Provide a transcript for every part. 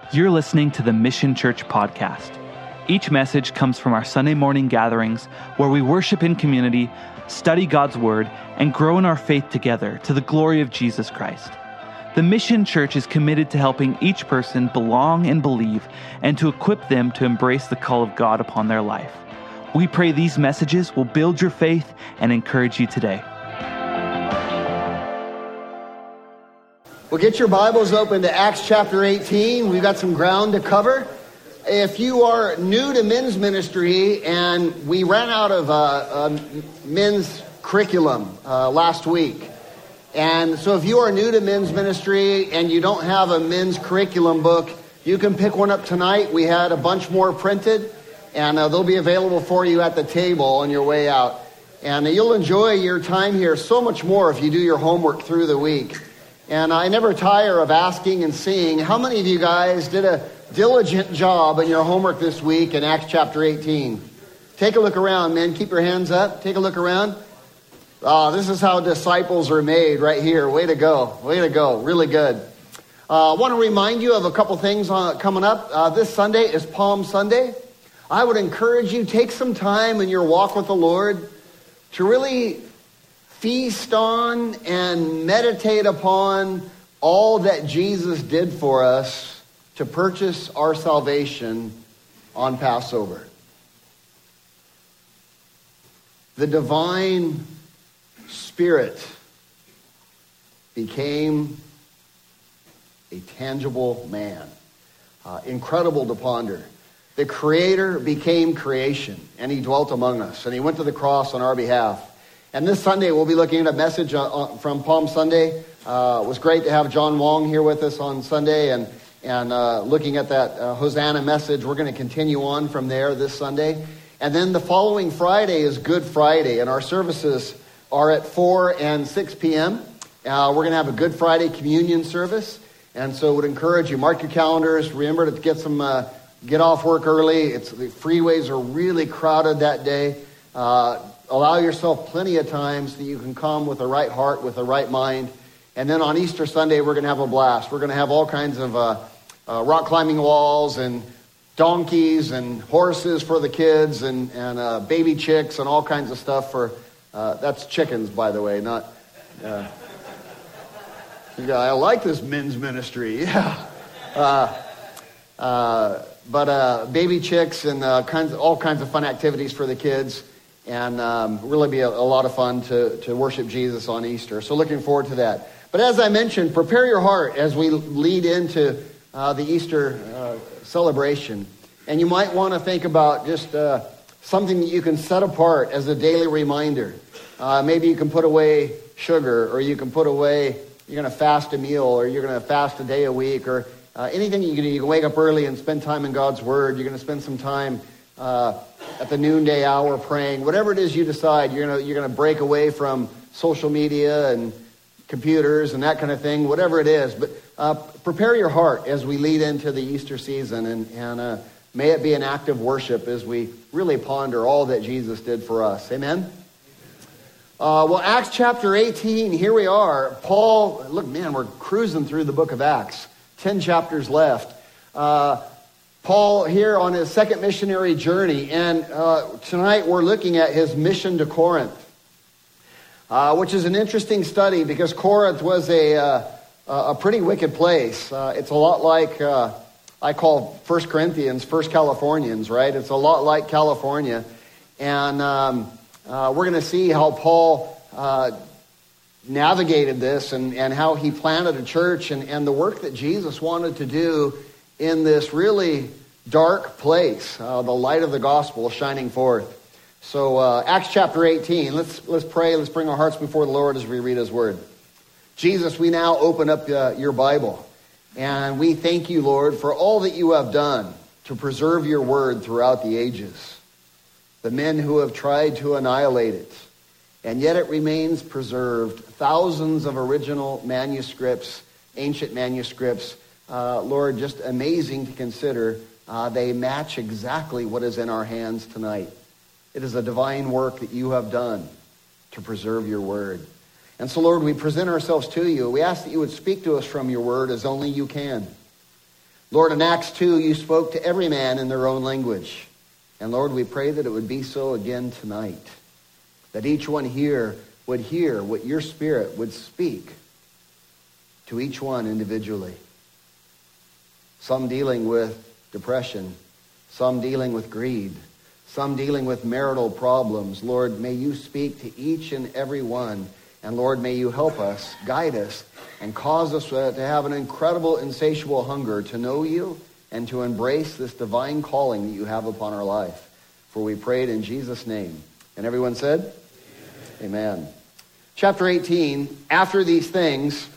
You're listening to the Mission Church podcast. Each message comes from our Sunday morning gatherings where we worship in community, study God's Word, and grow in our faith together to the glory of Jesus Christ. The Mission Church is committed to helping each person belong and believe, and to equip them to embrace the call of God upon their life. We pray these messages will build your faith and encourage you today. Well, get your Bibles open to Acts chapter 18. We've got some ground to cover. If you are new to men's ministry, and we ran out of men's curriculum last week. And so if you are new to men's ministry and you don't have a men's curriculum book, you can pick one up tonight. We had a bunch more printed, and they'll be available for you at the table on your way out. And you'll enjoy your time here so much more if you do your homework through the week. And I never tire of asking and seeing how many of you guys did a diligent job in your homework this week in Acts chapter 18. Take a look around, men. Keep your hands up. Take a look around. This is how disciples are made right here. Way to go. Way to go. Really good. I want to remind you of a couple things coming up. This Sunday is Palm Sunday. I would encourage you, take some time in your walk with the Lord to really feast on and meditate upon all that Jesus did for us to purchase our salvation on Passover. The divine Spirit became a tangible man. Incredible to ponder. The Creator became creation, and He dwelt among us, and He went to the cross on our behalf. And this Sunday, we'll be looking at a message from Palm Sunday. It was great to have John Wong here with us on Sunday and looking at that Hosanna message. We're going to continue on from there this Sunday. And then the following Friday is Good Friday, and our services are at 4 and 6 p.m. We're going to have a Good Friday communion service. And so I would encourage you, mark your calendars. Remember to get off work early. The freeways are really crowded that day. Allow yourself plenty of time so that you can come with the right heart, with the right mind. And then on Easter Sunday, we're going to have a blast. We're going to have all kinds of rock climbing walls and donkeys and horses for the kids and baby chicks and all kinds of stuff for, that's chickens, by the way, not, I like this men's ministry, yeah. But baby chicks and all kinds of fun activities for the kids. And really be a lot of fun to worship Jesus on Easter. So looking forward to that. But as I mentioned, prepare your heart as we lead into the Easter celebration. And you might want to think about just something that you can set apart as a daily reminder. Maybe you can put away sugar, or you can put away, you're going to fast a meal, or you're going to fast a day a week, or anything you can do. You can wake up early and spend time in God's Word. You're going to spend some time at the noonday hour praying. Whatever it is you decide, you're gonna break away from social media and computers and that kind of thing, whatever it is. But prepare your heart as we lead into the Easter season, and may it be an act of worship as we really ponder all that Jesus did for us. Amen? Well, Acts chapter 18, here we are. Paul, look, man, we're cruising through the book of Acts. 10 chapters left. Paul here on his second missionary journey, and tonight we're looking at his mission to Corinth, which is an interesting study because Corinth was a pretty wicked place. It's a lot like, I call 1 Corinthians, 1 Californians, right? It's a lot like California, and we're going to see how Paul navigated this and how he planted a church and the work that Jesus wanted to do in this really dark place, the light of the gospel shining forth. So Acts chapter 18, let's pray, let's bring our hearts before the Lord as we read His Word. Jesus, we now open up your Bible, and we thank you, Lord, for all that you have done to preserve your Word throughout the ages. The men who have tried to annihilate it, and yet it remains preserved. Thousands of original manuscripts, ancient manuscripts, Lord, just amazing to consider. They match exactly what is in our hands tonight. It is a divine work that you have done to preserve your word. And so, Lord, we present ourselves to you. We ask that you would speak to us from your word as only you can. Lord, in Acts 2, you spoke to every man in their own language. And Lord, we pray that it would be so again tonight. That each one here would hear what your Spirit would speak to each one individually. Some dealing with depression, some dealing with greed, some dealing with marital problems. Lord, may you speak to each and every one. And Lord, may you help us, guide us, and cause us to have an incredible, insatiable hunger to know you and to embrace this divine calling that you have upon our life. For we prayed in Jesus' name. And everyone said? Amen. Amen. Chapter 18, after these things,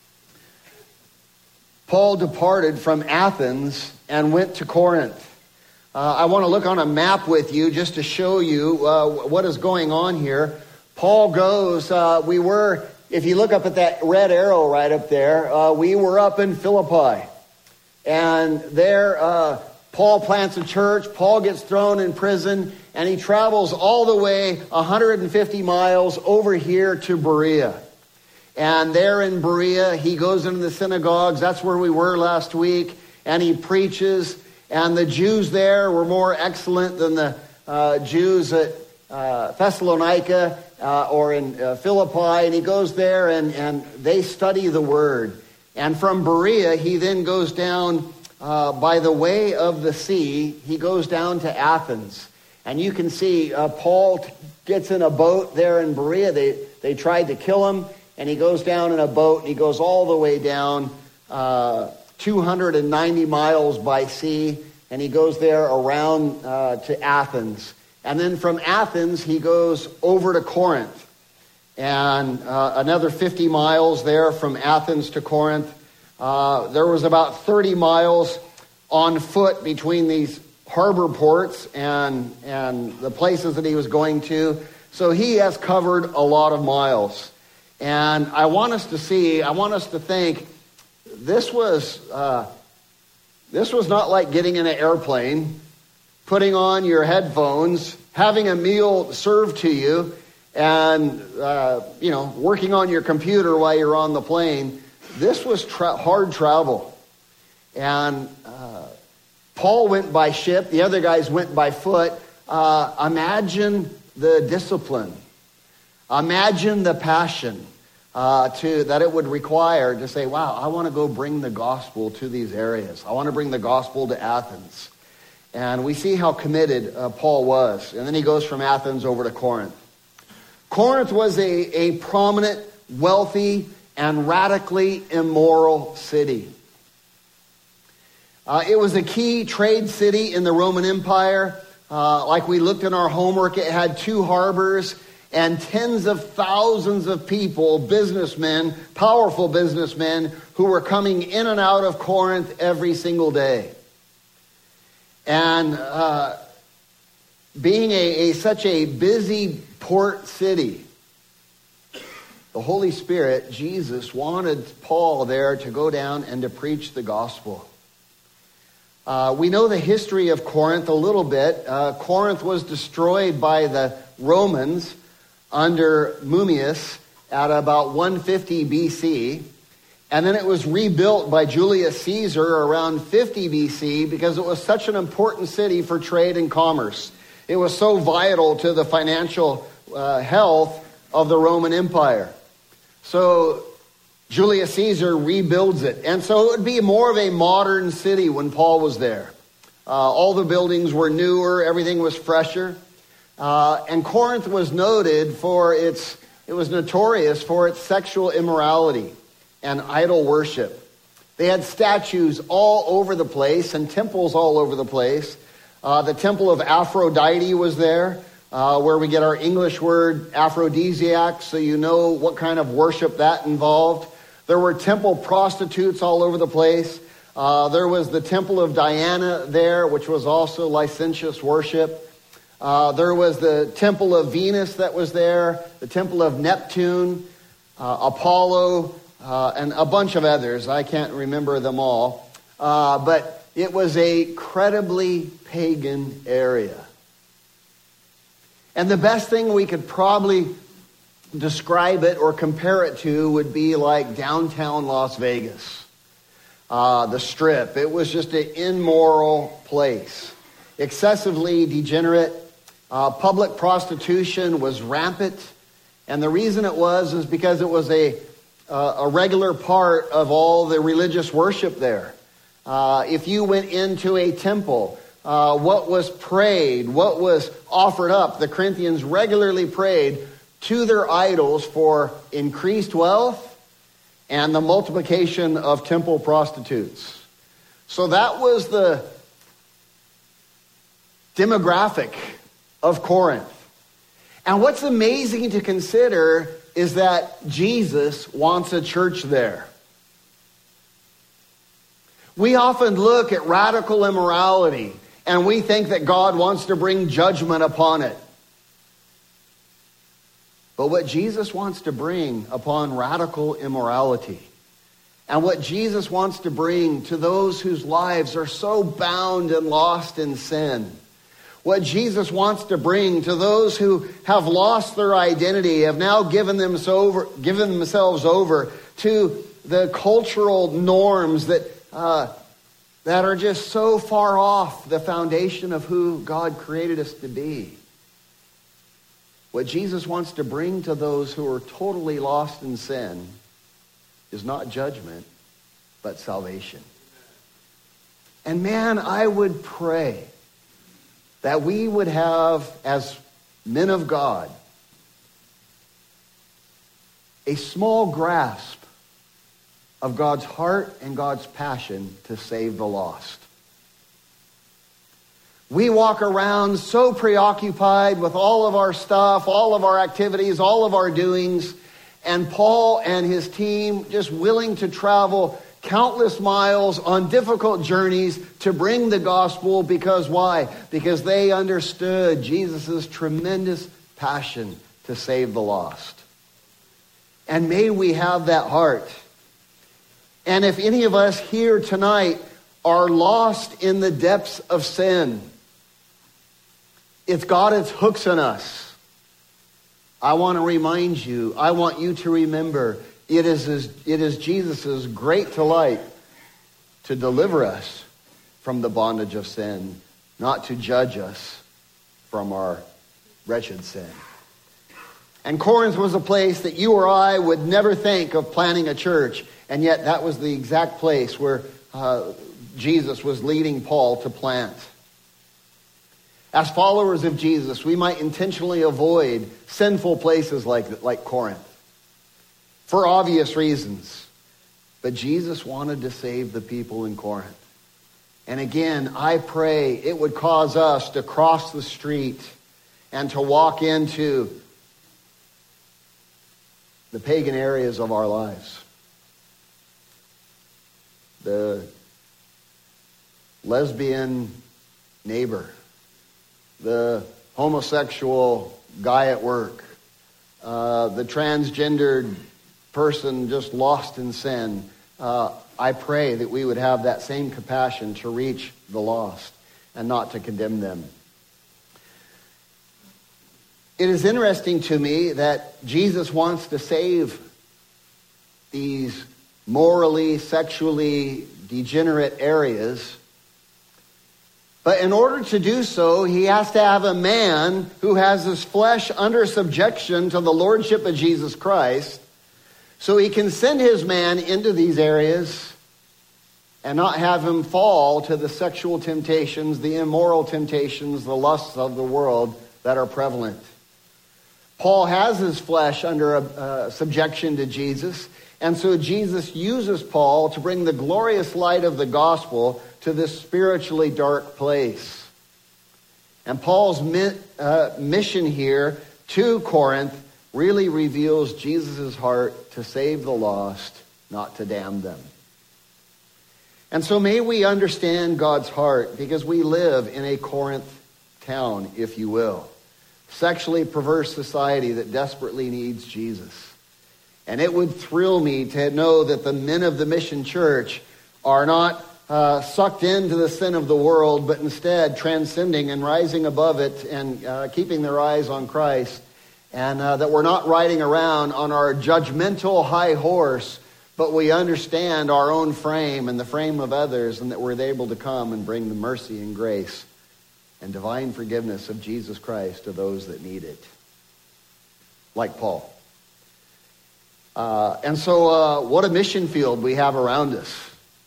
Paul departed from Athens and went to Corinth. I want to look on a map with you just to show you what is going on here. Paul goes, if you look up at that red arrow right up there, we were up in Philippi. And there, Paul plants a church, Paul gets thrown in prison, and he travels all the way 150 miles over here to Berea. And there in Berea, he goes into the synagogues. That's where we were last week. And he preaches. And the Jews there were more excellent than the Jews at Thessalonica or in Philippi. And he goes there and they study the word. And from Berea, he then goes down by the way of the sea. He goes down to Athens. And you can see Paul gets in a boat there in Berea. They tried to kill him. And he goes down in a boat, and he goes all the way down 290 miles by sea, and he goes there around to Athens. And then from Athens, he goes over to Corinth. And another 50 miles there from Athens to Corinth. There was about 30 miles on foot between these harbor ports and the places that he was going to. So he has covered a lot of miles. And I want us to think, this was not like getting in an airplane, putting on your headphones, having a meal served to you, and working on your computer while you're on the plane. This was hard travel. And Paul went by ship, the other guys went by foot. Imagine the discipline. Imagine the passion that it would require to say, wow, I want to go bring the gospel to these areas. I want to bring the gospel to Athens. And we see how committed Paul was. And then he goes from Athens over to Corinth. Corinth was a prominent, wealthy, and radically immoral city. It was a key trade city in the Roman Empire. Like we looked in our homework, it had 2 harbors and tens of thousands of people, businessmen, powerful businessmen, who were coming in and out of Corinth every single day. And being such a busy port city, the Holy Spirit, Jesus, wanted Paul there to go down and to preach the gospel. We know the history of Corinth a little bit. Corinth was destroyed by the Romans under Mummius at about 150 BC. And then it was rebuilt by Julius Caesar around 50 BC because it was such an important city for trade and commerce. It was so vital to the financial health of the Roman Empire. So Julius Caesar rebuilds it. And so it would be more of a modern city when Paul was there. All the buildings were newer, everything was fresher. And Corinth was noted it was notorious for its sexual immorality and idol worship. They had statues all over the place and temples all over the place. The temple of Aphrodite was there, where we get our English word aphrodisiac, so you know what kind of worship that involved. There were temple prostitutes all over the place. There was the temple of Diana there, which was also licentious worship. There was the temple of Venus that was there, the temple of Neptune, Apollo, and a bunch of others. I can't remember them all. But it was a incredibly pagan area. And the best thing we could probably describe it or compare it to would be like downtown Las Vegas. the Strip. It was just an immoral place. Excessively degenerate. Public prostitution was rampant. And the reason it was because it was a regular part of all the religious worship there. If you went into a temple, what was prayed, what was offered up, the Corinthians regularly prayed to their idols for increased wealth and the multiplication of temple prostitutes. So that was the demographic of Corinth. And what's amazing to consider is that Jesus wants a church there. We often look at radical immorality and we think that God wants to bring judgment upon it. But what Jesus wants to bring upon radical immorality, and what Jesus wants to bring to those whose lives are so bound and lost in sin, what Jesus wants to bring to those who have lost their identity, have now given themselves over to the cultural norms that are just so far off the foundation of who God created us to be. What Jesus wants to bring to those who are totally lost in sin is not judgment, but salvation. And man, I would pray that we would have, as men of God, a small grasp of God's heart and God's passion to save the lost. We walk around so preoccupied with all of our stuff, all of our activities, all of our doings, and Paul and his team just willing to travel countless miles on difficult journeys to bring the gospel. Because why? Because they understood Jesus' tremendous passion to save the lost. And may we have that heart. And if any of us here tonight are lost in the depths of sin, it's got its hooks in us. I want to remind you, I want you to remember, it is Jesus' great delight to deliver us from the bondage of sin, not to judge us from our wretched sin. And Corinth was a place that you or I would never think of planting a church, and yet that was the exact place where Jesus was leading Paul to plant. As followers of Jesus, we might intentionally avoid sinful places like Corinth, for obvious reasons. But Jesus wanted to save the people in Corinth. And again, I pray it would cause us to cross the street and to walk into the pagan areas of our lives. The lesbian neighbor, the homosexual guy at work, the transgendered person just lost in sin. I pray that we would have that same compassion to reach the lost and not to condemn them. It is interesting to me that Jesus wants to save these morally, sexually degenerate areas. But in order to do so, he has to have a man who has his flesh under subjection to the lordship of Jesus Christ, so he can send his man into these areas and not have him fall to the sexual temptations, the immoral temptations, the lusts of the world that are prevalent. Paul has his flesh under subjection to Jesus, and so Jesus uses Paul to bring the glorious light of the gospel to this spiritually dark place. And Paul's mission here to Corinth really reveals Jesus' heart to save the lost, not to damn them. And so may we understand God's heart, because we live in a Corinth town, if you will. Sexually perverse society that desperately needs Jesus. And it would thrill me to know that the men of the Mission Church are not sucked into the sin of the world, but instead transcending and rising above it and keeping their eyes on Christ. And that we're not riding around on our judgmental high horse, but we understand our own frame and the frame of others, and that we're able to come and bring the mercy and grace and divine forgiveness of Jesus Christ to those that need it. Like Paul. And so what a mission field we have around us.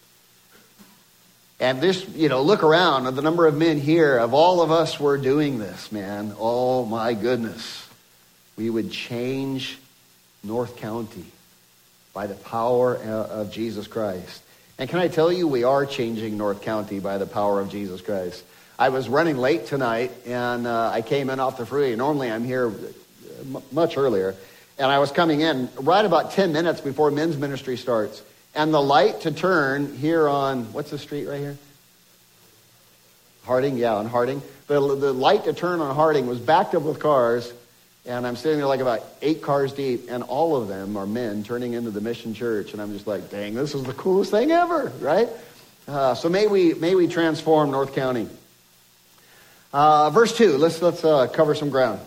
And this, look around at the number of men here. Of all of us were doing this, man. Oh my goodness. We would change North County by the power of Jesus Christ. And can I tell you, we are changing North County by the power of Jesus Christ. I was running late tonight, and I came in off the freeway. Normally I'm here much earlier. And I was coming in right about 10 minutes before men's ministry starts. And the light to turn here on, what's the street right here? Harding, yeah, on Harding. The light to turn on Harding was backed up with cars. And I'm sitting there like about 8 cars deep. And all of them are men turning into the Mission Church. And I'm just like, dang, this is the coolest thing ever, right? So may we transform North County. Verse 2, let's cover some ground.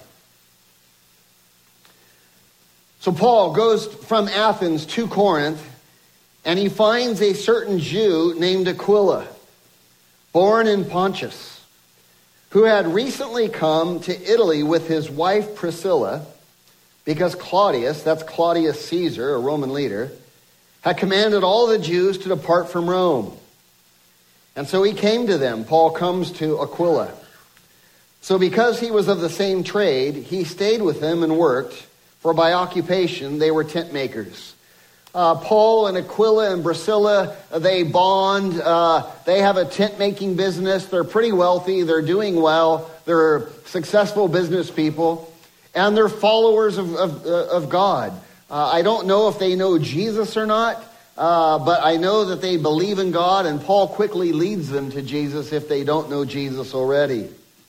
So Paul goes from Athens to Corinth, and he finds a certain Jew named Aquila, born in Pontus, who had recently come to Italy with his wife Priscilla, because Claudius, that's Claudius Caesar, a Roman leader, had commanded all the Jews to depart from Rome. And so he came to them. Paul comes to Aquila. So because he was of the same trade, he stayed with them and worked, for by occupation they were tent makers. Paul and Aquila and Priscilla, they bond. They have a tent making business. They're pretty wealthy. They're doing well. They're successful business people. And they're followers of God. I don't know if they know Jesus or not, but I know that they believe in God, and Paul quickly leads them to Jesus if they don't know Jesus already.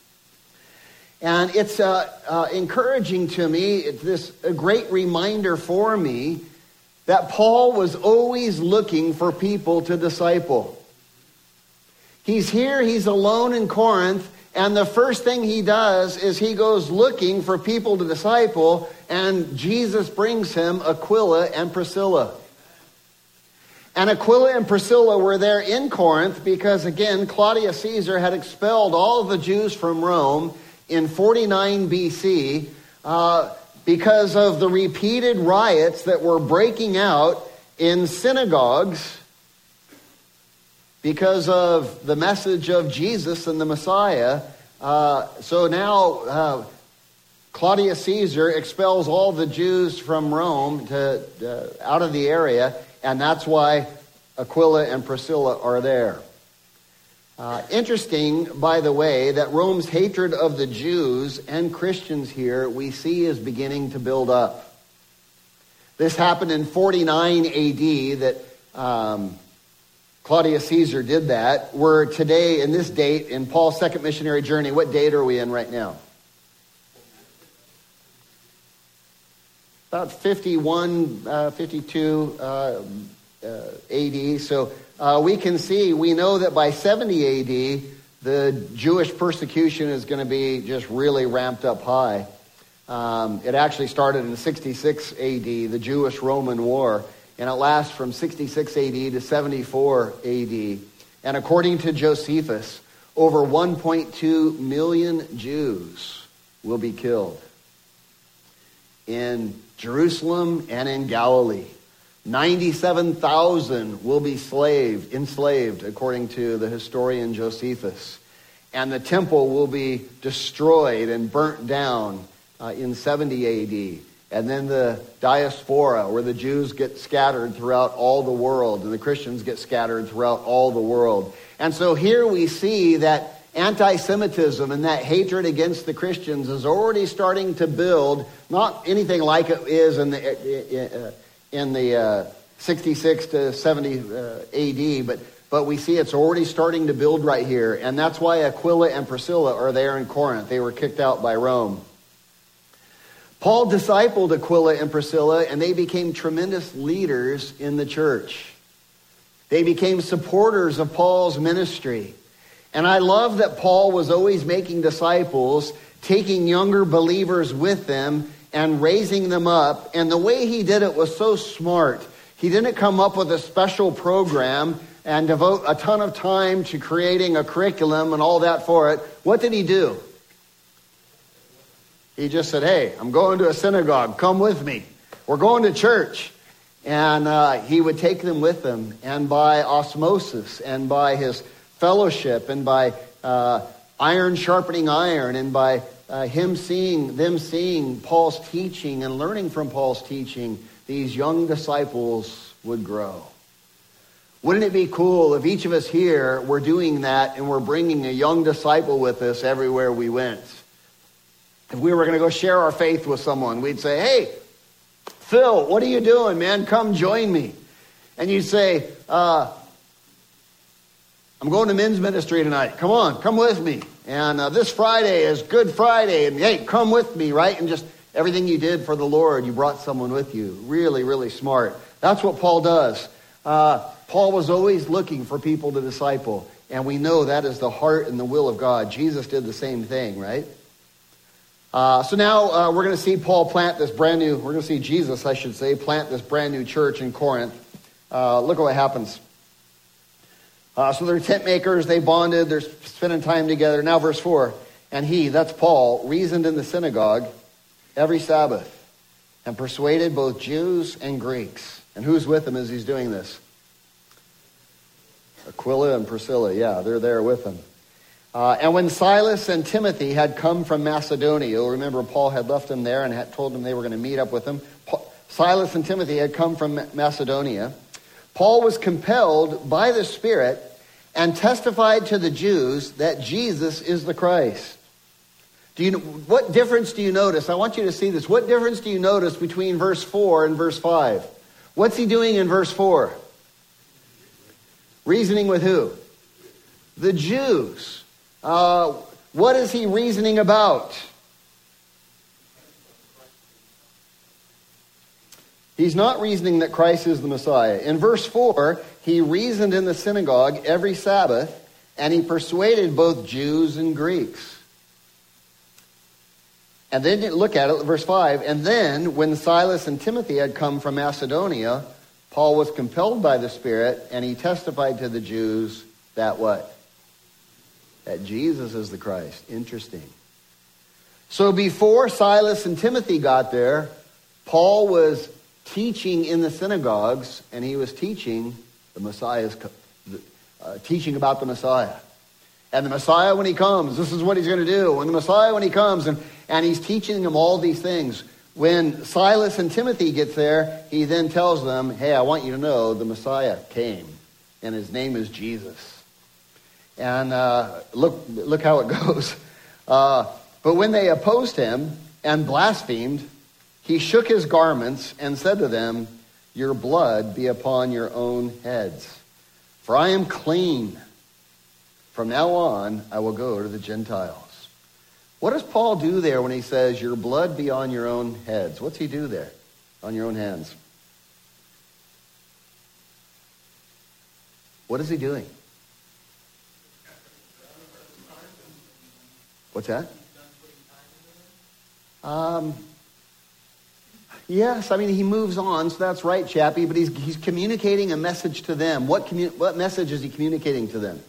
And it's encouraging to me, it's a great reminder for me that Paul was always looking for people to disciple. He's here, he's alone in Corinth, and the first thing he does is he goes looking for people to disciple, and Jesus brings him Aquila and Priscilla. And Aquila and Priscilla were there in Corinth because, again, Claudius Caesar had expelled all of the Jews from Rome in 49 BC because of the repeated riots that were breaking out in synagogues because of the message of Jesus and the Messiah. So now Claudius Caesar expels all the Jews from Rome out of the area, and that's why Aquila and Priscilla are there. Interesting, by the way, that Rome's hatred of the Jews and Christians here we see is beginning to build up. This happened in 49 AD that Claudius Caesar did that. We're today in this date in Paul's second missionary journey. What date are we in right now? About 51, 52 AD. So we know that by 70 AD, the Jewish persecution is going to be just really ramped up high. It actually started in 66 AD, the Jewish-Roman War, and it lasts from 66 AD to 74 AD. And according to Josephus, over 1.2 million Jews will be killed in Jerusalem and in Galilee. 97,000 will be enslaved, according to the historian Josephus. And the temple will be destroyed and burnt down in 70 AD. And then the diaspora, where the Jews get scattered throughout all the world, and the Christians get scattered throughout all the world. And so here we see that anti-Semitism and that hatred against the Christians is already starting to build, not anything like it is in the 66 to 70 AD, but we see it's already starting to build right here. And that's why Aquila and Priscilla are there in Corinth. They were kicked out by Rome. Paul discipled Aquila and Priscilla, and they became tremendous leaders in the church. They became supporters of Paul's ministry. And I love that Paul was always making disciples, taking younger believers with them, and raising them up. And the way he did it was so smart. He didn't come up with a special program and devote a ton of time to creating a curriculum and all that for it. What did he do? He just said, hey, I'm going to a synagogue. Come with me. We're going to church. And he would take them with him. And by osmosis and by his fellowship and by iron sharpening iron and by them seeing Paul's teaching and learning from Paul's teaching, these young disciples would grow. Wouldn't it be cool if each of us here were doing that and we're bringing a young disciple with us everywhere we went? If we were going to go share our faith with someone, we'd say, hey, Phil, what are you doing, man? Come join me. And you'd say, I'm going to men's ministry tonight. Come on, come with me. And this Friday is Good Friday. And hey, come with me, right? And just everything you did for the Lord, you brought someone with you. Really, really smart. That's what Paul does. Paul was always looking for people to disciple. And we know that is the heart and the will of God. Jesus did the same thing, right? So now we're going to see Paul plant this brand new, we're going to see Jesus, I should say, plant this brand new church in Corinth. Look at what happens. So they're tent makers, they bonded, they're spending time together. Now verse 4, and he, that's Paul, reasoned in the synagogue every Sabbath and persuaded both Jews and Greeks. And who's with him as he's doing this? Aquila and Priscilla, yeah, they're there with him. And when Silas and Timothy had come from Macedonia, you'll remember Paul had left them there and had told them they were going to meet up with him. Silas and Timothy had come from Macedonia. Paul was compelled by the Spirit and testified to the Jews that Jesus is the Christ. What difference do you notice? I want you to see this. What difference do you notice between verse 4 and verse 5? What's he doing in verse 4? Reasoning with who? The Jews. What is he reasoning about? He's not reasoning that Christ is the Messiah. In verse 4, he reasoned in the synagogue every Sabbath, and he persuaded both Jews and Greeks. And then look at it, verse 5. And then, when Silas and Timothy had come from Macedonia, Paul was compelled by the Spirit, and he testified to the Jews that what? That Jesus is the Christ. Interesting. So before Silas and Timothy got there, Paul was teaching in the synagogues, and he was teaching the Messiah's, teaching about the Messiah. And the Messiah, when he comes, this is what he's going to do. When the Messiah, when he comes, and he's teaching them all these things. When Silas and Timothy get there, he then tells them, hey, I want you to know the Messiah came, and his name is Jesus. And look how it goes. But when they opposed him and blasphemed, he shook his garments and said to them, your blood be upon your own heads. For I am clean. From now on, I will go to the Gentiles. What does Paul do there when he says, your blood be on your own heads? What's he do there? On your own hands. What is he doing? What's that? Yes, I mean, he moves on, so that's right, Chappie, but he's communicating a message to them. What message is he communicating to them?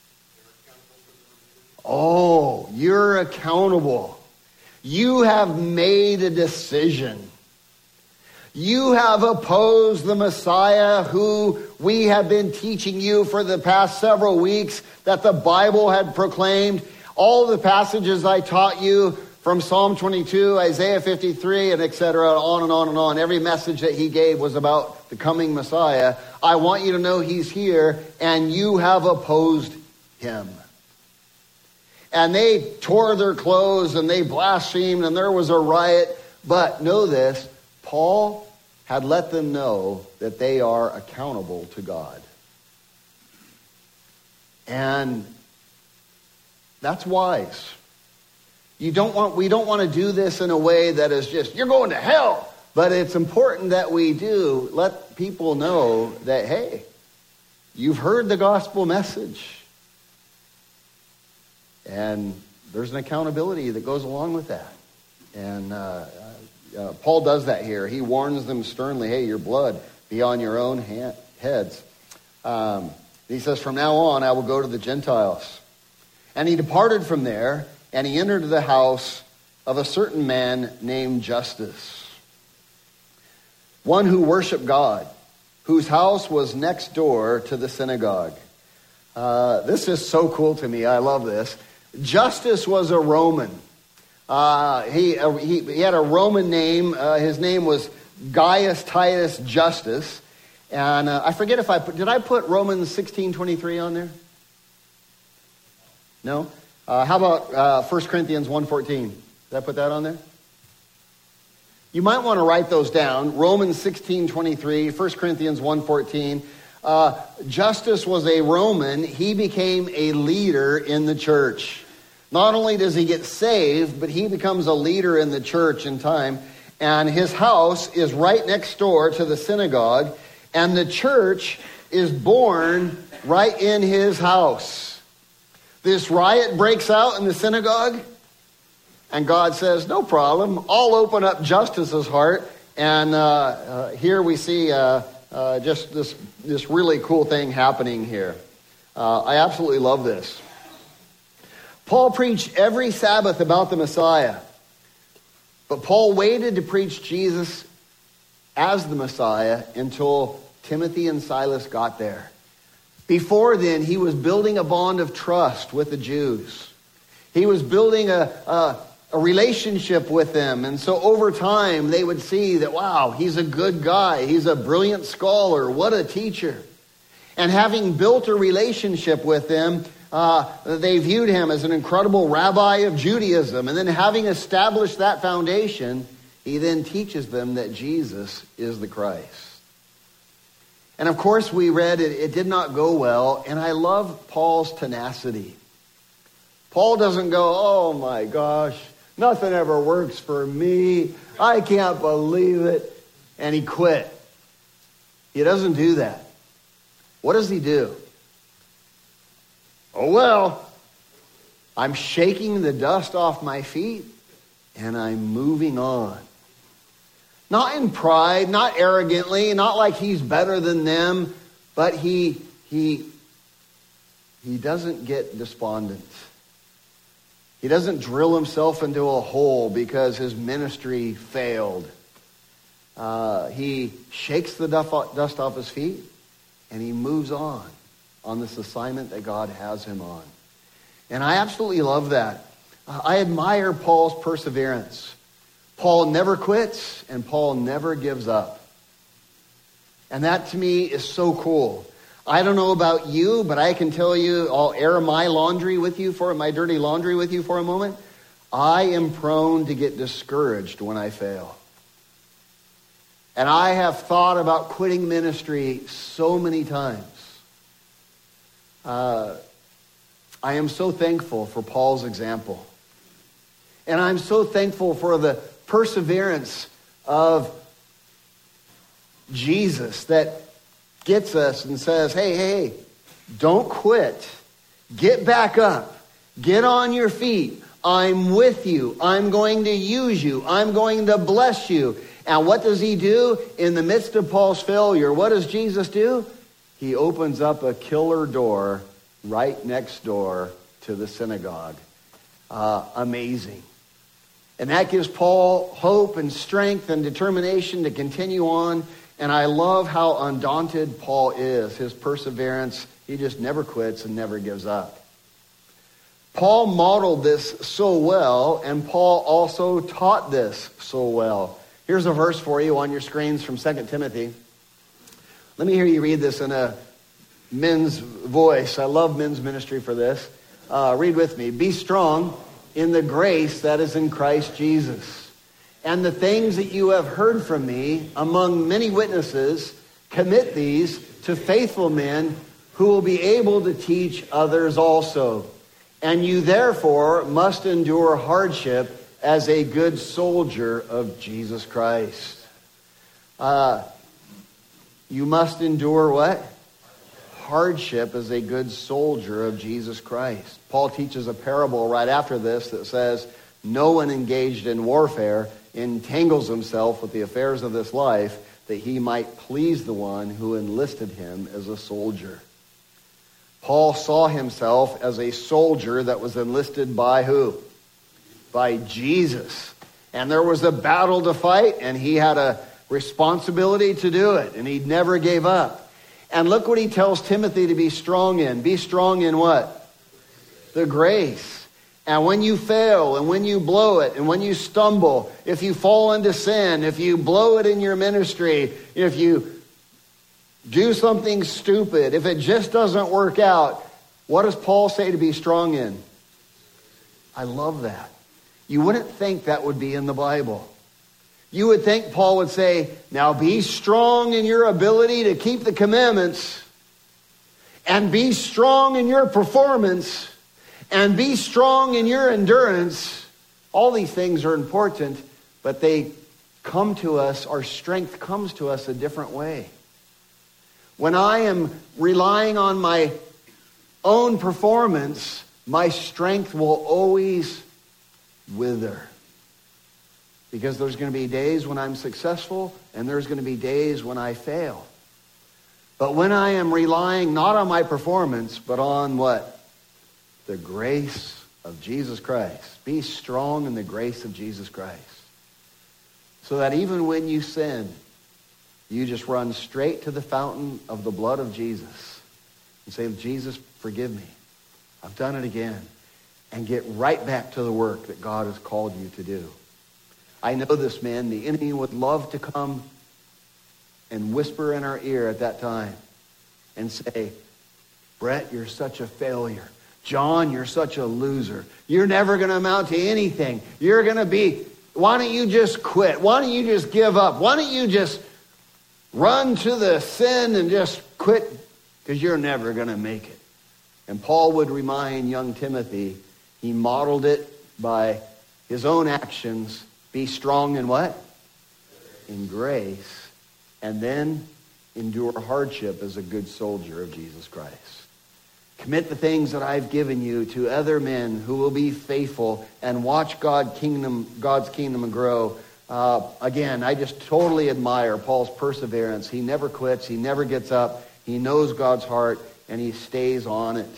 Oh, you're accountable. You have made a decision. You have opposed the Messiah who we have been teaching you for the past several weeks that the Bible had proclaimed. All the passages I taught you from Psalm 22, Isaiah 53, and etc., on and on and on. Every message that he gave was about the coming Messiah. I want you to know he's here, and you have opposed him. And they tore their clothes, and they blasphemed, and there was a riot. But know this, Paul had let them know that they are accountable to God. And that's wise. We don't want to do this in a way that is just, you're going to hell. But it's important that we do let people know that, hey, you've heard the gospel message. And there's an accountability that goes along with that. And Paul does that here. He warns them sternly, hey, your blood be on your own heads. He says, from now on, I will go to the Gentiles. And he departed from there, and he entered the house of a certain man named Justus, one who worshiped God, whose house was next door to the synagogue. This is so cool to me. I love this. Justus was a Roman. He had a Roman name. His name was Gaius Titus Justus. And I forget if did I put Romans 16:23 on there? No? How about 1 Corinthians 1:14? Did I put that on there? You might want to write those down. Romans 16:23, 1 Corinthians 1:14. Justus was a Roman. He became a leader in the church. Not only does he get saved, but he becomes a leader in the church in time. And his house is right next door to the synagogue. And the church is born right in his house. This riot breaks out in the synagogue. And God says, no problem. I'll open up Justus's heart. And here we see just this really cool thing happening here. I absolutely love this. Paul preached every Sabbath about the Messiah. But Paul waited to preach Jesus as the Messiah until Timothy and Silas got there. Before then, he was building a bond of trust with the Jews. He was building a relationship with them. And so over time, they would see that, wow, he's a good guy. He's a brilliant scholar. What a teacher. And having built a relationship with them, they viewed him as an incredible rabbi of Judaism. And then having established that foundation, he then teaches them that Jesus is the Christ. And of course, we read it did not go well. And I love Paul's tenacity. Paul doesn't go, oh my gosh, nothing ever works for me. I can't believe it. And he quit. He doesn't do that. What does he do? Oh, well, I'm shaking the dust off my feet and I'm moving on. Not in pride, not arrogantly, not like he's better than them, but he doesn't get despondent. He doesn't drill himself into a hole because his ministry failed. He shakes the dust off his feet and he moves on this assignment that God has him on. And I absolutely love that. I admire Paul's perseverance. Paul never quits and Paul never gives up. And that to me is so cool. I don't know about you, but I can tell you, I'll air my dirty laundry with you for a moment. I am prone to get discouraged when I fail. And I have thought about quitting ministry so many times. I am so thankful for Paul's example. And I'm so thankful for the perseverance of Jesus that gets us and says, hey, don't quit. Get back up. Get on your feet. I'm with you. I'm going to use you. I'm going to bless you. And what does he do in the midst of Paul's failure? What does Jesus do? He opens up a killer door right next door to the synagogue. Amazing. And that gives Paul hope and strength and determination to continue on. And I love how undaunted Paul is. His perseverance, he just never quits and never gives up. Paul modeled this so well, and Paul also taught this so well. Here's a verse for you on your screens from 2 Timothy. Let me hear you read this in a men's voice. I love men's ministry for this. Read with me. Be strong in the grace that is in Christ Jesus. And the things that you have heard from me among many witnesses, commit these to faithful men who will be able to teach others also. And you therefore must endure hardship as a good soldier of Jesus Christ. You must endure what? Hardship as a good soldier of Jesus Christ. Paul teaches a parable right after this that says, no one engaged in warfare entangles himself with the affairs of this life, that he might please the one who enlisted him as a soldier. Paul saw himself as a soldier that was enlisted by who? By Jesus. And there was a battle to fight, and he had a responsibility to do it, and he never gave up. And look what he tells Timothy to be strong in. Be strong in what? The grace. And when you fail, and when you blow it, and when you stumble, if you fall into sin, if you blow it in your ministry, if you do something stupid, if it just doesn't work out, what does Paul say to be strong in? I love that. You wouldn't think that would be in the Bible. You would think Paul would say, now be strong in your ability to keep the commandments, and be strong in your performance, and be strong in your endurance. All these things are important, but they come to us, our strength comes to us a different way. When I am relying on my own performance, my strength will always wither. Because there's going to be days when I'm successful, and there's going to be days when I fail. But when I am relying not on my performance, but on what? The grace of Jesus Christ. Be strong in the grace of Jesus Christ. So that even when you sin, you just run straight to the fountain of the blood of Jesus and say, Jesus, forgive me. I've done it again. And get right back to the work that God has called you to do. I know this, man. The enemy would love to come and whisper in our ear at that time and say, Brett, you're such a failure. John, you're such a loser. You're never going to amount to anything. You're going to be, why don't you just quit? Why don't you just give up? Why don't you just run to the sin and just quit? Because you're never going to make it. And Paul would remind young Timothy, he modeled it by his own actions. Be strong in what? In grace. And then endure hardship as a good soldier of Jesus Christ. Commit the things that I've given you to other men who will be faithful and watch God's kingdom grow. Again, I just totally admire Paul's perseverance. He never quits. He never gets up. He knows God's heart, and he stays on it.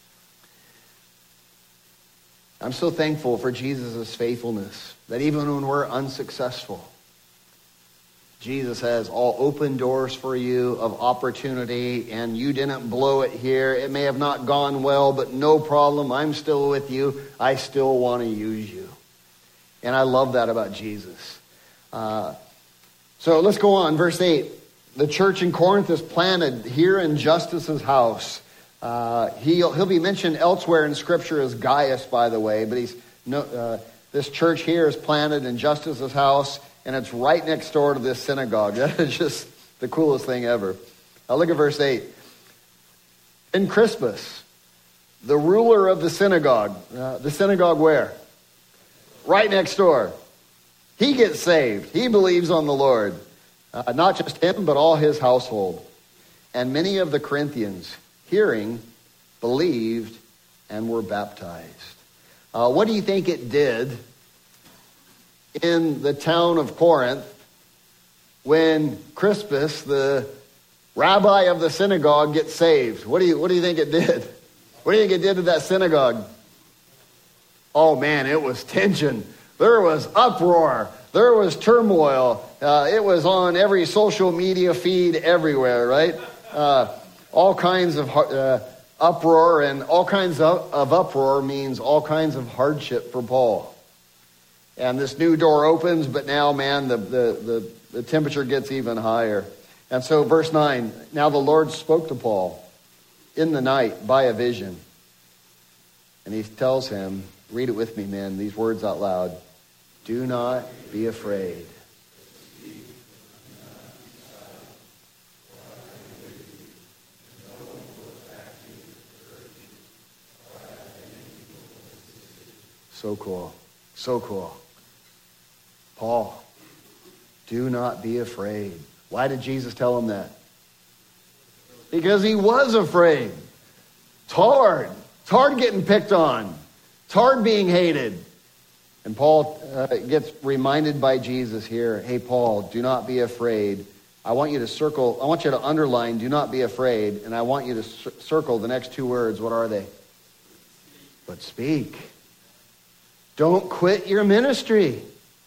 I'm so thankful for Jesus' faithfulness, that even when we're unsuccessful, Jesus has all open doors for you of opportunity, and you didn't blow it here. It may have not gone well, but no problem. I'm still with you. I still want to use you. And I love that about Jesus. So let's go on. Verse 8. The church in Corinth is planted here in Justus's house. He'll be mentioned elsewhere in Scripture as Gaius, by the way, but this church here is planted in Justus's house, and it's right next door to this synagogue. That is just the coolest thing ever. Now look at verse 8. And Crispus, the ruler of the synagogue where? Right next door. He gets saved. He believes on the Lord. Not just him, but all his household. And many of the Corinthians, hearing, believed, and were baptized. What do you think it did in the town of Corinth when Crispus, the rabbi of the synagogue, gets saved? What do you think it did? What do you think it did to that synagogue? Oh man, it was tension. There was uproar. There was turmoil. It was on every social media feed everywhere, right? All kinds of uproar, and all kinds of uproar means all kinds of hardship for Paul. And this new door opens, but now, man, the temperature gets even higher. And so verse 9, now the Lord spoke to Paul in the night by a vision. And he tells him, read it with me, man, these words out loud. Do not be afraid. So cool. So cool. Paul, do not be afraid. Why did Jesus tell him that? Because he was afraid. It's hard. It's hard getting picked on. It's hard being hated. And Paul gets reminded by Jesus here, hey, Paul, do not be afraid. I want you to underline, do not be afraid, and I want you to circle the next two words. What are they? But speak. Don't quit your ministry.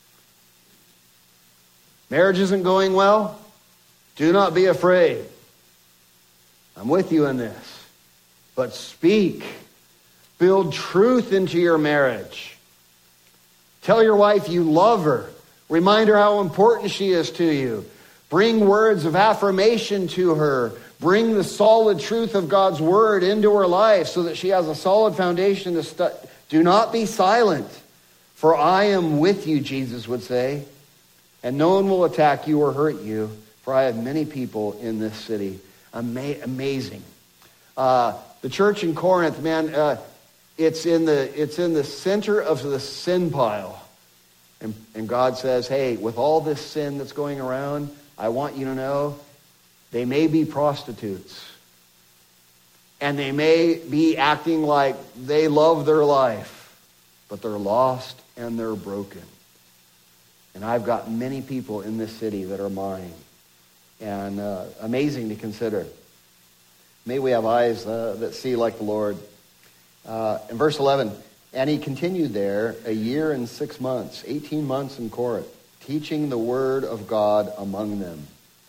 Marriage isn't going well? Do not be afraid. I'm with you in this. But speak. Build truth into your marriage. Tell your wife you love her. Remind her how important she is to you. Bring words of affirmation to her. Bring the solid truth of God's word into her life so that she has a solid foundation to study. Do not be silent, for I am with you, Jesus would say, and no one will attack you or hurt you, for I have many people in this city. Amazing. The church in Corinth, man, it's in the center of the sin pile. And God says, hey, with all this sin that's going around, I want you to know they may be prostitutes. And they may be acting like they love their life, but they're lost and they're broken. And I've got many people in this city that are mine. And amazing to consider. May we have eyes that see like the Lord. In verse 11, and he continued there a year and 6 months, 18 months in Corinth, teaching the word of God among them.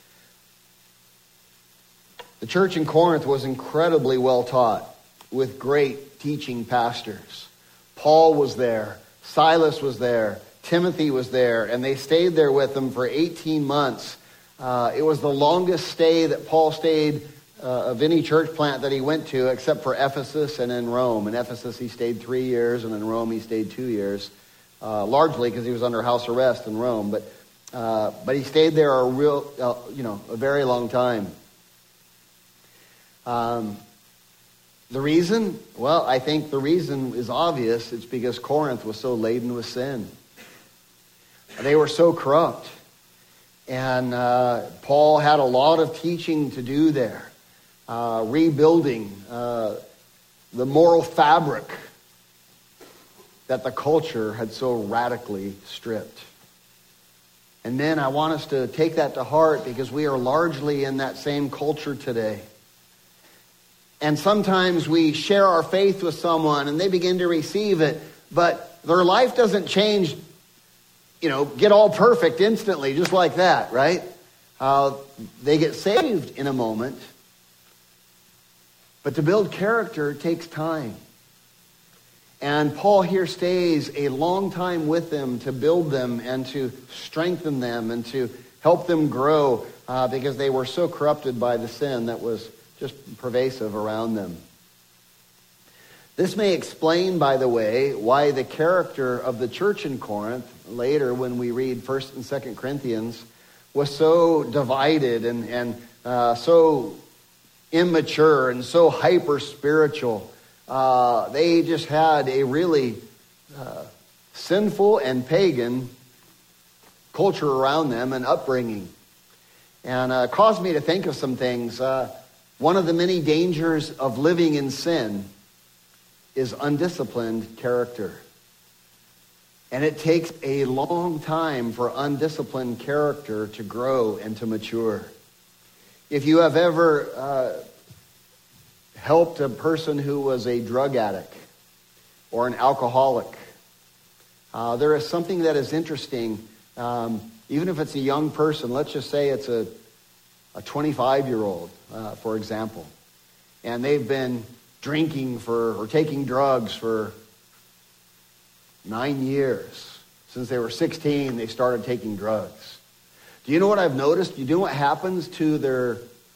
The church in Corinth was incredibly well taught with great teaching pastors. Paul was there. Silas was there. Timothy was there. And they stayed there with them for 18 months. It was the longest stay that Paul stayed of any church plant that he went to, except for Ephesus and in Rome. In Ephesus, he stayed 3 years, and in Rome, he stayed 2 years, largely because he was under house arrest in Rome. But he stayed there a very long time. The reason? Well, I think the reason is obvious. It's because Corinth was so laden with sin. They were so corrupt. And Paul had a lot of teaching to do there. Rebuilding the moral fabric that the culture had so radically stripped. And men, I want us to take that to heart because we are largely in that same culture today. And sometimes we share our faith with someone and they begin to receive it, but their life doesn't change, get all perfect instantly, just like that, right? They get saved in a moment. But to build character takes time. And Paul here stays a long time with them to build them and to strengthen them and to help them grow because they were so corrupted by the sin that was just pervasive around them. This may explain, by the way, why the character of the church in Corinth, later when we read 1st and 2nd Corinthians, was so divided and so immature and so hyper-spiritual. They just had a really sinful and pagan culture around them and upbringing. And it caused me to think of some things. One of the many dangers of living in sin is undisciplined character. And it takes a long time for undisciplined character to grow and to mature. If you have ever helped a person who was a drug addict or an alcoholic, there is something that is interesting. Even if it's a young person, let's just say it's a 25-year-old, for example, and they've been drinking or taking drugs for 9 years. Since they were 16, they started taking drugs. Do you know what I've noticed? You know what happens to their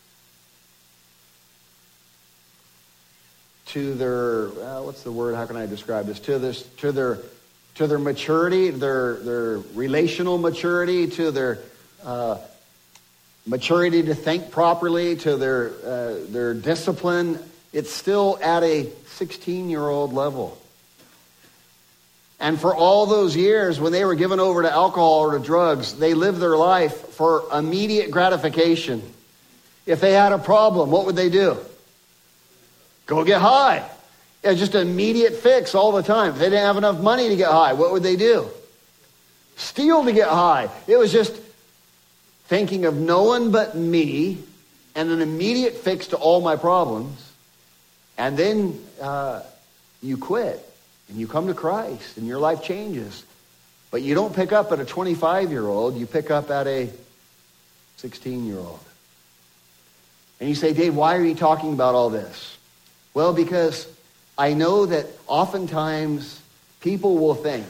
what's the word? How can I describe this? To their maturity, their relational maturity, to their maturity to think properly, to their discipline. It's still at a 16-year-old level. And for all those years, when they were given over to alcohol or to drugs, they lived their life for immediate gratification. If they had a problem, what would they do? Go get high. Yeah, just an immediate fix all the time. If they didn't have enough money to get high, what would they do? Steal to get high. It was just thinking of no one but me and an immediate fix to all my problems, and then you quit and you come to Christ and your life changes. But you don't pick up at a 25-year-old, you pick up at a 16-year-old. And you say, Dave, why are you talking about all this? Well, because I know that oftentimes people will think,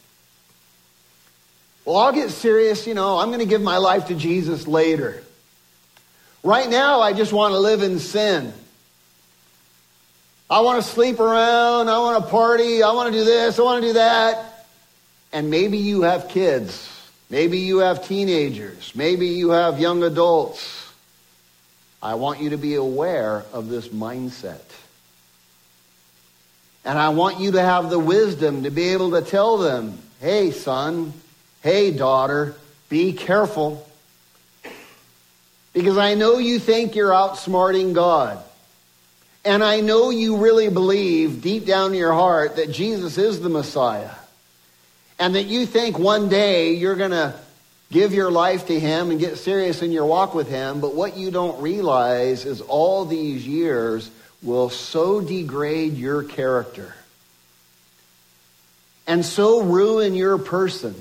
well, I'll get serious, I'm going to give my life to Jesus later. Right now, I just want to live in sin. I want to sleep around, I want to party, I want to do this, I want to do that. And maybe you have kids. Maybe you have teenagers. Maybe you have young adults. I want you to be aware of this mindset. And I want you to have the wisdom to be able to tell them, hey, son, hey, daughter, be careful. Because I know you think you're outsmarting God. And I know you really believe deep down in your heart that Jesus is the Messiah. And that you think one day you're going to give your life to him and get serious in your walk with him. But what you don't realize is all these years will so degrade your character and so ruin your person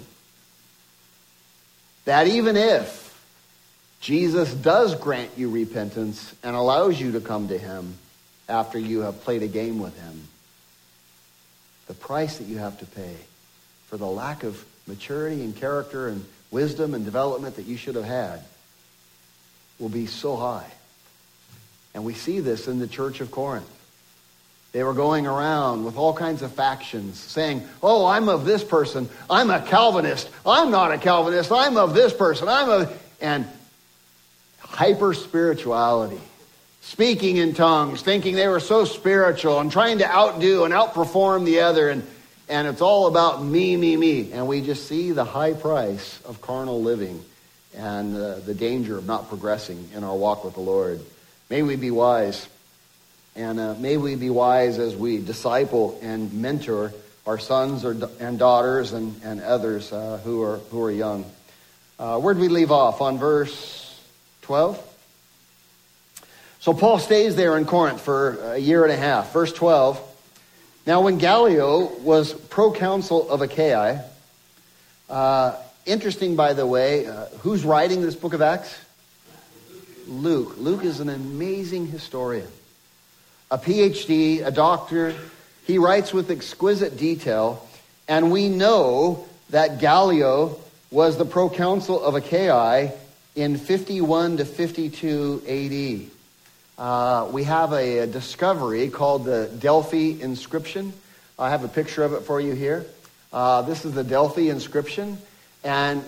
that even if Jesus does grant you repentance and allows you to come to him after you have played a game with him, the price that you have to pay for the lack of maturity and character and wisdom and development that you should have had will be so high. And we see this in the church of Corinth. They were going around with all kinds of factions saying, oh, I'm of this person. I'm a Calvinist. I'm not a Calvinist. I'm of this person. And hyper-spirituality. Speaking in tongues, thinking they were so spiritual and trying to outdo and outperform the other. And it's all about me, me, me. And we just see the high price of carnal living and the danger of not progressing in our walk with the Lord. May we be wise. And may we be wise as we disciple and mentor our sons and daughters and others who are young. Where did we leave off? On verse 12? So Paul stays there in Corinth for a year and a half. Verse 12. Now when Gallio was proconsul of Achaia, interesting by the way, who's writing this book of Acts? Luke. Luke is an amazing historian. A PhD, a doctor. He writes with exquisite detail. And we know that Gallio was the proconsul of Achaia in 51 to 52 AD. We have a discovery called the Delphi inscription. I have a picture of it for you here. This is the Delphi inscription. And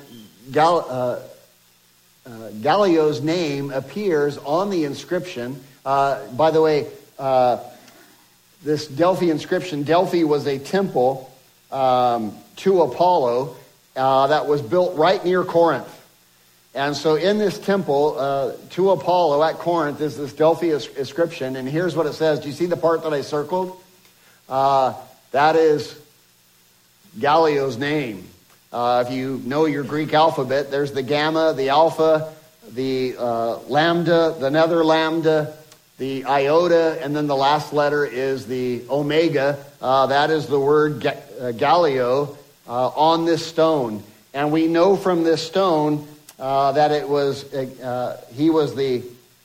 Gallio's name appears on the inscription. By the way, this Delphi inscription, Delphi was a temple to Apollo that was built right near Corinth. And so in this temple to Apollo at Corinth is this Delphi inscription. And here's what it says. Do you see the part that I circled? That is Gallio's name. If you know your Greek alphabet, there's the gamma, the alpha, the lambda, the another lambda, the iota, and then the last letter is the omega. That is the word Gallio on this stone. And we know from this stone that it was he was the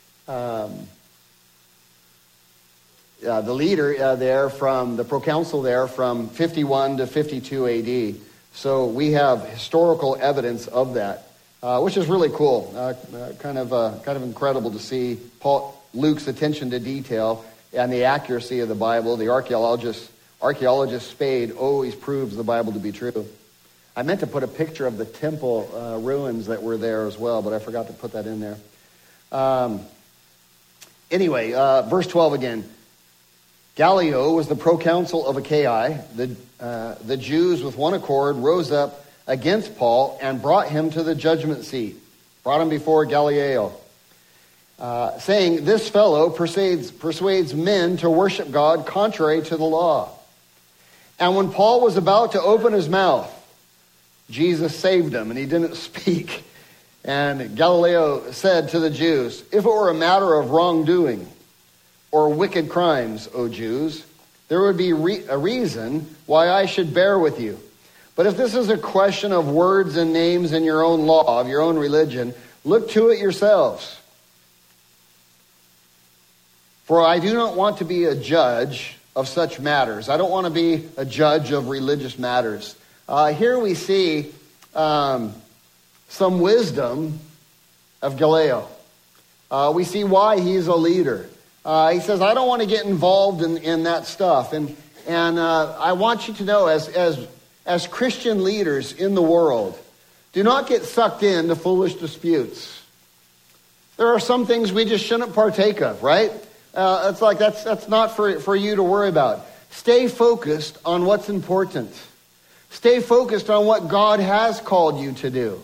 leader there from the proconsul there from 51 to 52 AD. So we have historical evidence of that, which is really cool. Kind of incredible to see Luke's attention to detail and the accuracy of the Bible. The archaeologist Spade always proves the Bible to be true. I meant to put a picture of the temple ruins that were there as well, but I forgot to put that in there. Anyway, verse 12 again. Gallio was the proconsul of Achaia. The Jews with one accord rose up against Paul and brought him to the judgment seat. Brought him before Gallio, saying, this fellow persuades men to worship God contrary to the law. And when Paul was about to open his mouth, Jesus saved him, and he didn't speak. And Galileo said to the Jews, "If it were a matter of wrongdoing or wicked crimes, O Jews, there would be a reason why I should bear with you. But if this is a question of words and names in your own law, of your own religion, look to it yourselves. For I do not want to be a judge of such matters." I don't want to be a judge of religious matters. Here we see some wisdom of Galileo. We see why he's a leader. He says, I don't want to get involved in that stuff. And I want you to know, as Christian leaders in the world, do not get sucked into foolish disputes. There are some things we just shouldn't partake of, right? It's like that's not for you to worry about. Stay focused on what's important. Stay focused on what God has called you to do.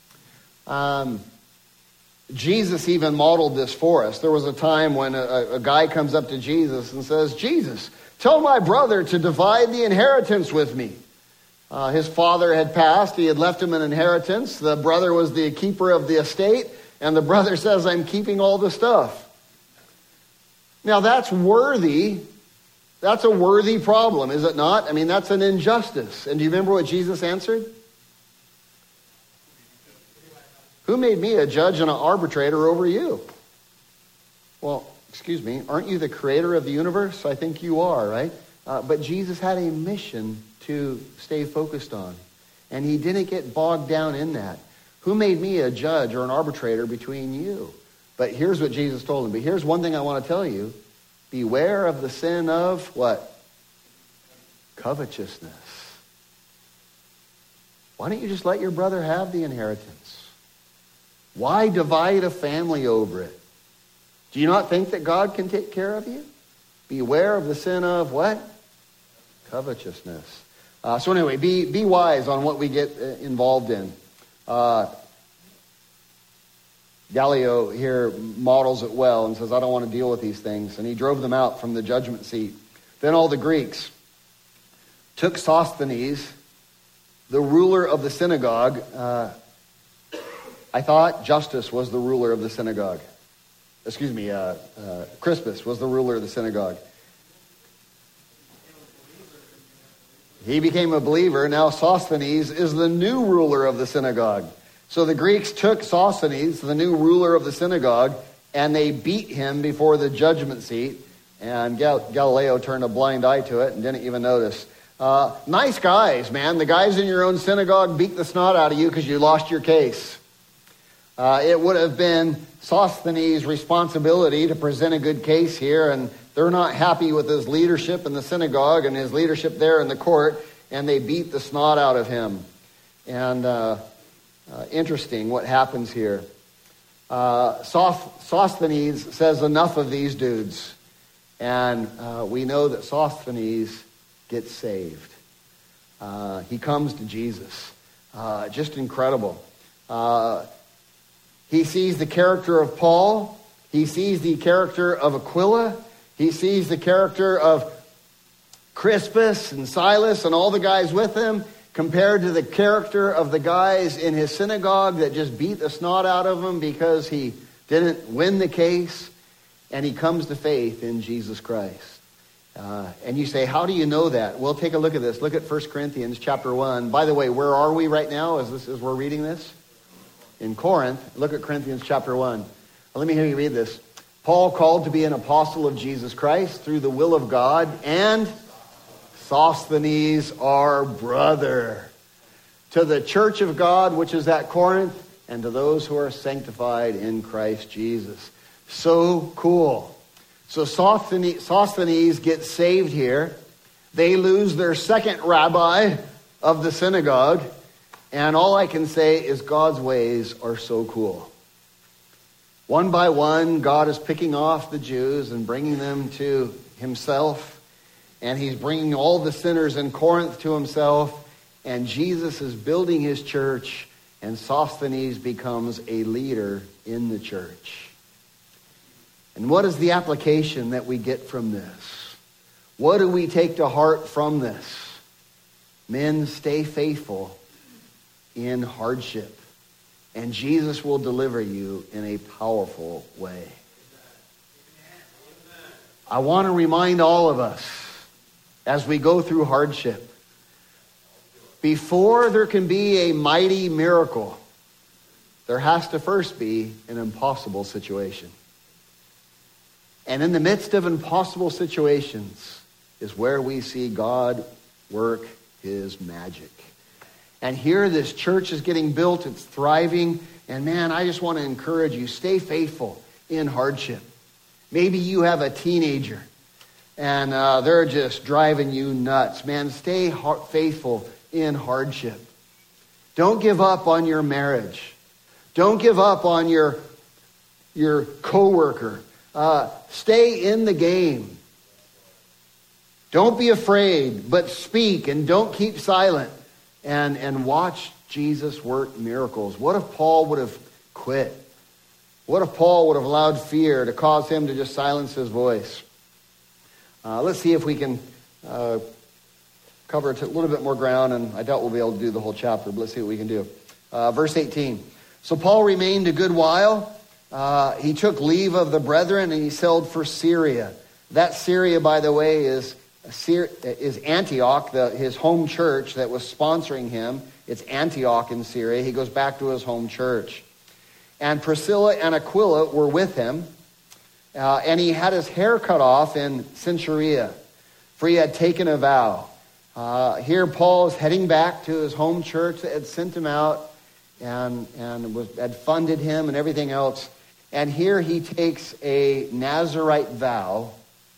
Jesus even modeled this for us. There was a time when a guy comes up to Jesus and says, "Jesus, tell my brother to divide the inheritance with me." His father had passed. He had left him an inheritance. The brother was the keeper of the estate. And the brother says, "I'm keeping all the stuff." Now that's worthy. That's a worthy problem, is it not? I mean, that's an injustice. And do you remember what Jesus answered? "Who made me a judge and an arbitrator over you?" Well, excuse me, aren't you the creator of the universe? I think you are, right? But Jesus had a mission to stay focused on. And he didn't get bogged down in that. Who made me a judge or an arbitrator between you? But here's what Jesus told him. But here's one thing I want to tell you. Beware of the sin of what? Covetousness. Why don't you just let your brother have the inheritance? Why divide a family over it? Do you not think that God can take care of you? Beware of the sin of what? Covetousness. So anyway, be wise on what we get involved in. Galileo here models it well and says, I don't want to deal with these things. And he drove them out from the judgment seat. Then all the Greeks took Sosthenes, the ruler of the synagogue. I thought Justus was the ruler of the synagogue. Excuse me, Crispus was the ruler of the synagogue. He became a believer. Now Sosthenes is the new ruler of the synagogue. So the Greeks took Sosthenes, the new ruler of the synagogue, and they beat him before the judgment seat. And Galileo turned a blind eye to it and didn't even notice. Nice guys, man. The guys in your own synagogue beat the snot out of you because you lost your case. It would have been Sosthenes' responsibility to present a good case here, and they're not happy with his leadership in the synagogue and his leadership there in the court, and they beat the snot out of him. And interesting what happens here. Sosthenes says enough of these dudes, and we know that Sosthenes gets saved. He comes to Jesus. Just incredible. He sees the character of Paul. He sees the character of Aquila. He sees the character of Crispus and Silas and all the guys with him, compared to the character of the guys in his synagogue that just beat the snot out of him because he didn't win the case. And he comes to faith in Jesus Christ. And you say, how do you know that? Well, take a look at this. Look at 1 Corinthians chapter 1. By the way, where are we right now as we're reading this? In Corinth. Look at Corinthians chapter 1. Well, let me hear you read this. Paul, called to be an apostle of Jesus Christ through the will of God, and Sosthenes, our brother, to the church of God which is at Corinth, and to those who are sanctified in Christ Jesus. So cool. So Sosthenes gets saved here. They lose their second rabbi of the synagogue. And all I can say is God's ways are so cool. One by one, God is picking off the Jews and bringing them to himself. And he's bringing all the sinners in Corinth to himself. And Jesus is building his church. And Sosthenes becomes a leader in the church. And what is the application that we get from this? What do we take to heart from this? Men, stay faithful in hardship. and Jesus will deliver you in a powerful way. I want to remind all of us as we go through hardship, before there can be a mighty miracle, there has to first be an impossible situation. And in the midst of impossible situations is where we see God work his magic. And here this church is getting built, it's thriving, and man, I just want to encourage you, stay faithful in hardship. Maybe you have a teenager and they're just driving you nuts. Man, stay faithful in hardship. Don't give up on your marriage. Don't give up on your coworker. Stay in the game. Don't be afraid, but speak and don't keep silent. And watch Jesus work miracles. What if Paul would have quit? What if Paul would have allowed fear to cause him to just silence his voice? Let's see if we can cover a little bit more ground, and I doubt we'll be able to do the whole chapter, but let's see what we can do. Verse 18. So Paul remained a good while. He took leave of the brethren, and he sailed for Syria. That Syria, by the way, is Antioch, his home church that was sponsoring him. It's Antioch in Syria. He goes back to his home church. And Priscilla and Aquila were with him. And he had his hair cut off in Cenchrea, for he had taken a vow. Here Paul is heading back to his home church that had sent him out and had funded him and everything else. And here he takes a Nazirite vow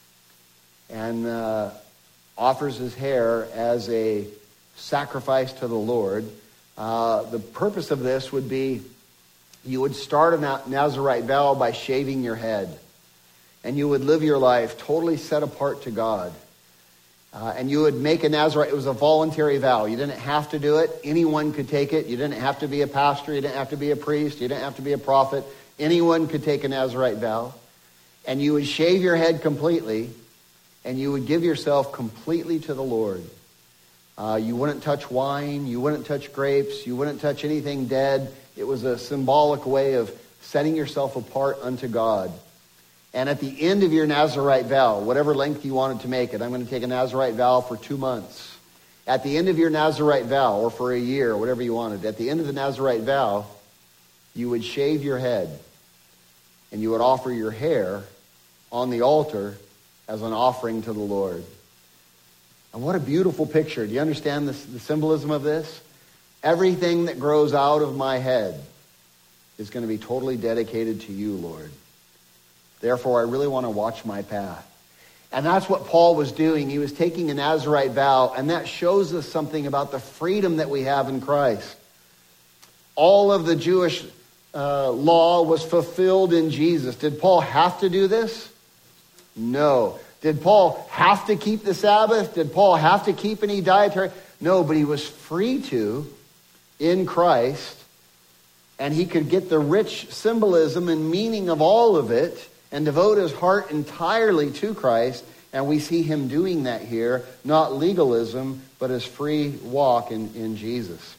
and offers his hair as a sacrifice to the Lord. The purpose of this would be you would start a Nazirite vow by shaving your head. And you would live your life totally set apart to God. And you would make a Nazirite. It was a voluntary vow. You didn't have to do it. Anyone could take it. You didn't have to be a pastor. You didn't have to be a priest. You didn't have to be a prophet. Anyone could take a Nazirite vow. And you would shave your head completely. And you would give yourself completely to the Lord. You wouldn't touch wine. You wouldn't touch grapes. You wouldn't touch anything dead. It was a symbolic way of setting yourself apart unto God. And at the end of your Nazirite vow, whatever length you wanted to make it, I'm going to take a Nazirite vow for 2 months. At the end of your Nazirite vow, or for a year, whatever you wanted, at the end of the Nazirite vow, you would shave your head and you would offer your hair on the altar as an offering to the Lord. And what a beautiful picture. Do you understand the symbolism of this? Everything that grows out of my head is going to be totally dedicated to you, Lord. Therefore, I really want to watch my path. And that's what Paul was doing. He was taking a Nazirite vow, and that shows us something about the freedom that we have in Christ. All of the Jewish law was fulfilled in Jesus. Did Paul have to do this? No. Did Paul have to keep the Sabbath? Did Paul have to keep any dietary? No, but he was free to in Christ, and he could get the rich symbolism and meaning of all of it and devote his heart entirely to Christ. And we see him doing that here, not legalism, but his free walk in Jesus.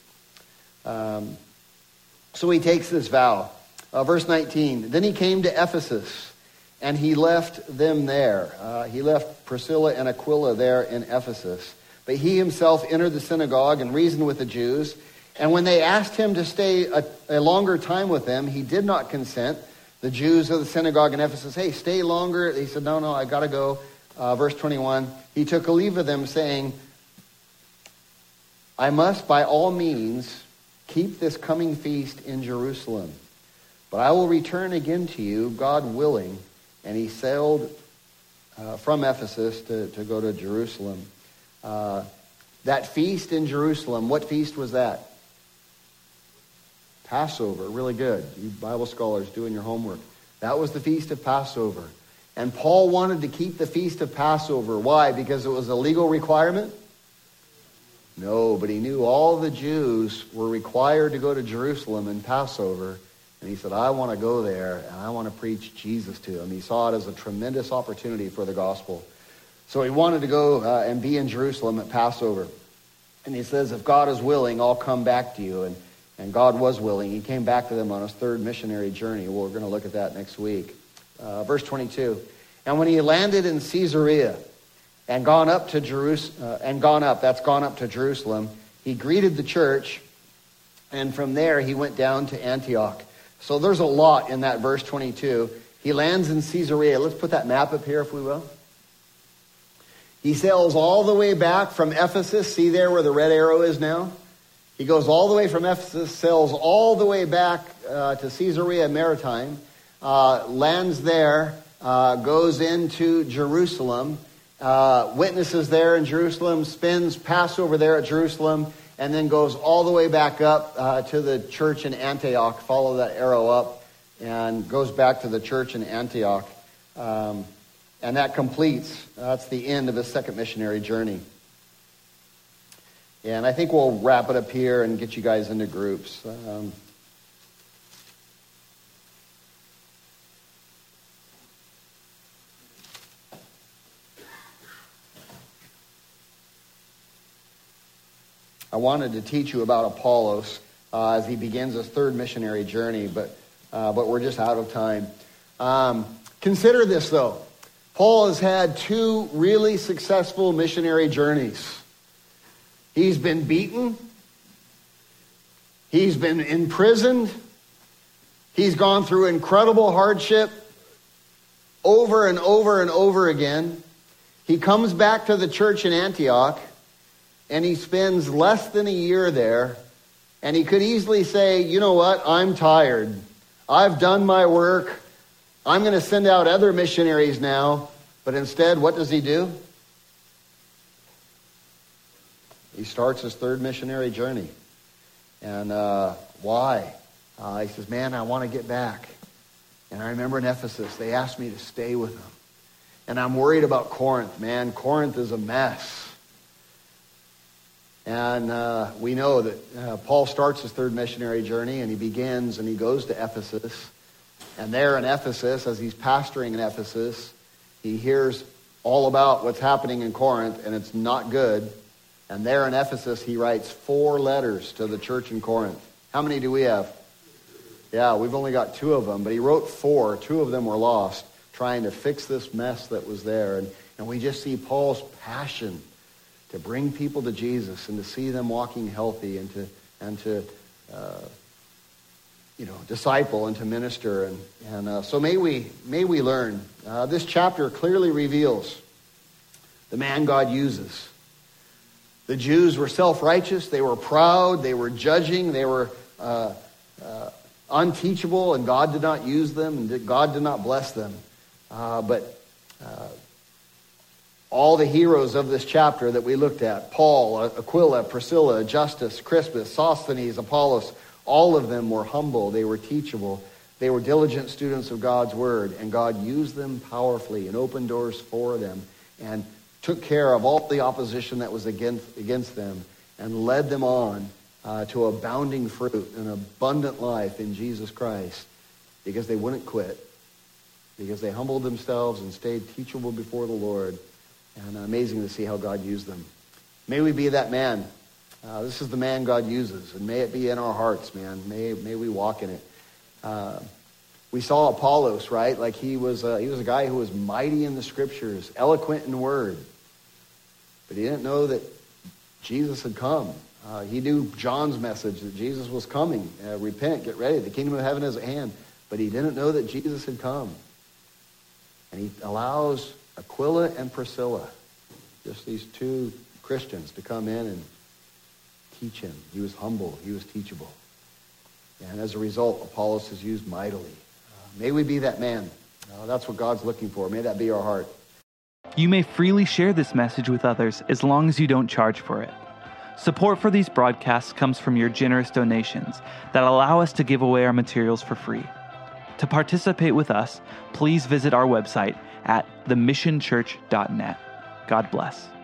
So he takes this vow. Verse 19, then he came to Ephesus, and he left them there. He left Priscilla and Aquila there in Ephesus. But he himself entered the synagogue and reasoned with the Jews. And when they asked him to stay a longer time with them, he did not consent. The Jews of the synagogue in Ephesus, hey, stay longer. He said, no, I got to go. Verse 21, he took a leave of them, saying, I must by all means keep this coming feast in Jerusalem. But I will return again to you, God willing. And he sailed from Ephesus to go to Jerusalem. That feast in Jerusalem, what feast was that? Passover, really good. You Bible scholars doing your homework. That was the feast of Passover. And Paul wanted to keep the feast of Passover. Why? Because it was a legal requirement? No, but he knew all the Jews were required to go to Jerusalem in Passover. And he said, I want to go there and I want to preach Jesus to them. He saw it as a tremendous opportunity for the gospel. So he wanted to go and be in Jerusalem at Passover. And he says, if God is willing, I'll come back to you. And God was willing. He came back to them on his third missionary journey. Well, we're going to look at that next week. Verse 22. And when he landed in Caesarea and gone up to Jerusalem, he greeted the church, and from there he went down to Antioch. So there's a lot in that verse 22. He lands in Caesarea. Let's put that map up here, if we will. He sails all the way back from Ephesus. See there where the red arrow is now? He goes all the way from Ephesus, sails all the way back to Caesarea Maritime, lands there, goes into Jerusalem, witnesses there in Jerusalem, spends Passover there at Jerusalem, and then goes all the way back up to the church in Antioch. Follow that arrow up, and goes back to the church in Antioch. And that completes, that's the end of his second missionary journey. And I think we'll wrap it up here and get you guys into groups. I wanted to teach you about Apollos as he begins his third missionary journey, but we're just out of time. Consider this, though. Paul has had two really successful missionary journeys. He's been beaten. He's been imprisoned. He's gone through incredible hardship over and over and over again. He comes back to the church in Antioch, and he spends less than a year there. And he could easily say, you know what, I'm tired. I've done my work. I'm going to send out other missionaries now. But instead, what does he do? He starts his third missionary journey. And why? He says, man, I want to get back. And I remember in Ephesus, they asked me to stay with them. And I'm worried about Corinth, man. Corinth is a mess. And we know that Paul starts his third missionary journey, and he begins and he goes to Ephesus. And there in Ephesus, as he's pastoring in Ephesus, he hears all about what's happening in Corinth, and it's not good. And there in Ephesus, he writes 4 letters to the church in Corinth. How many do we have? Yeah, we've only got 2 of them, but he wrote 4. 2 of them were lost, trying to fix this mess that was there. And we just see Paul's passion to bring people to Jesus and to see them walking healthy and to disciple and to minister. And so may we learn. This chapter clearly reveals the man God uses. The Jews were self-righteous. They were proud. They were judging. They were unteachable, and God did not use them, and God did not bless them. But all the heroes of this chapter that we looked at, Paul, Aquila, Priscilla, Justus, Crispus, Sosthenes, Apollos, all of them were humble. They were teachable. They were diligent students of God's word, and God used them powerfully and opened doors for them and took care of all the opposition that was against them and led them on to abounding fruit and abundant life in Jesus Christ, because they wouldn't quit, because they humbled themselves and stayed teachable before the Lord. And amazing to see how God used them. May we be that man. This is the man God uses, and may it be in our hearts, man. May we walk in it. We saw Apollos, right? Like he was a guy who was mighty in the scriptures, eloquent in word, but he didn't know that Jesus had come. He knew John's message that Jesus was coming. Repent, get ready. The kingdom of heaven is at hand. But he didn't know that Jesus had come. And he allows Aquila and Priscilla, just these 2 Christians, to come in and teach him. He was humble. He was teachable. And as a result, Apollos is used mightily. May we be that man. That's what God's looking for. May that be our heart. You may freely share this message with others as long as you don't charge for it. Support for these broadcasts comes from your generous donations that allow us to give away our materials for free. To participate with us, please visit our website at themissionchurch.net. God bless.